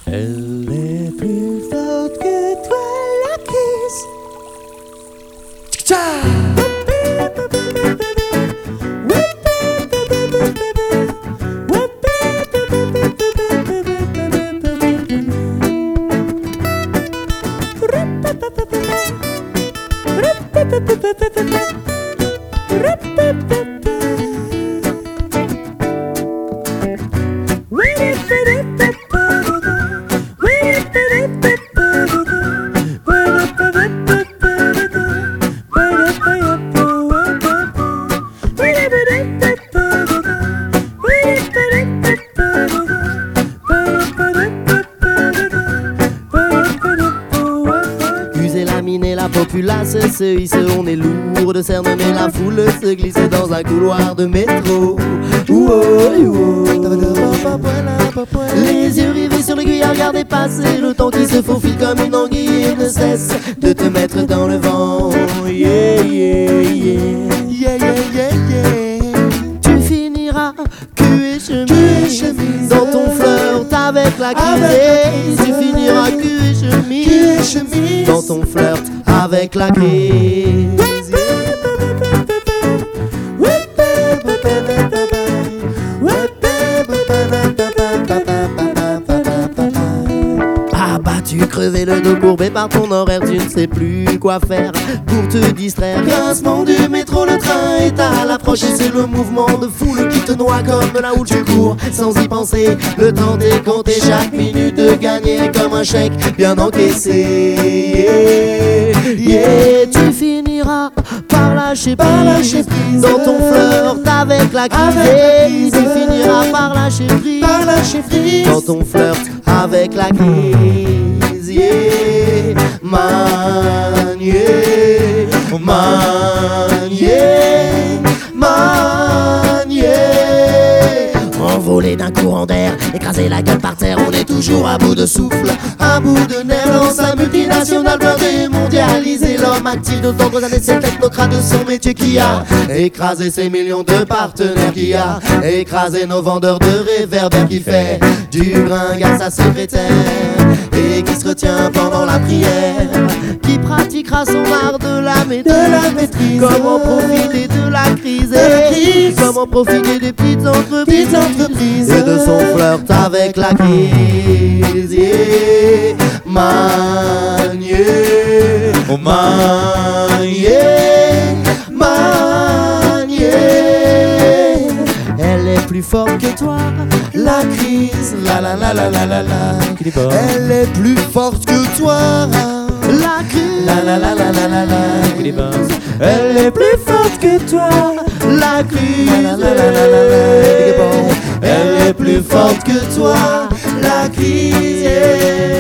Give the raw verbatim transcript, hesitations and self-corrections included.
Elle est plus forte que toi, la crise. Tcha! La populace se hisse, on est lourd de cernes, mais la foule se glisse dans un couloir de métro. Les yeux rivés sur l'aiguille à regarder passer le temps qui se faufile comme une anguille et ne cesse de te mettre dans le vent. Yeah, yeah, yeah, yeah, yeah, yeah, yeah. Tu finiras cul et chemise dans ton flirt avec la crise. Tu finiras cul et chemise dans ton flirt avec la crise. Abattu, crevé le dos courbé par ton horaire, tu ne sais plus quoi faire pour te distraire. Grincement du métro, le train est à l'approche et c'est le mouvement de foule qui te noie comme là où tu cours sans y penser. Le temps t'est compté, chaque minute de gagner comme un chèque bien encaissé. Yeah, tu finiras par lâcher prise dans ton flirt avec la crise. Tu finiras par lâcher prise dans ton flirt avec la crise. Yeah, man, yeah, man, yeah, man, yeah. Envolé d'un courant d'air, écraser la gueule par terre, on est toujours à bout de souffle, à bout de nerfs. Dans sa multinationale peur démondialisée, l'homme actif de nombreuses années, c'est le technocrate de son métier qui a écrasé ses millions de partenaires, qui a écrasé nos vendeurs de réverbères, qui fait du bringue à sa secrétaire et qui se retient pendant la prière, qui pratiquera son art de la maîtrise. De la maîtrise. Comment profiter de la crise, de la crise. Comment profiter des petites entreprises, entreprises et de son flirt avec la crise. Yeah. Man, yeah. Oh man, yeah. Man, yeah. Elle est plus forte que toi, la crise. La la la la la la la. Elle est plus forte que toi, la crise. La la la la la la la. Elle est plus forte que toi, la crise. La la la la la la. Elle est plus forte que toi, la crise.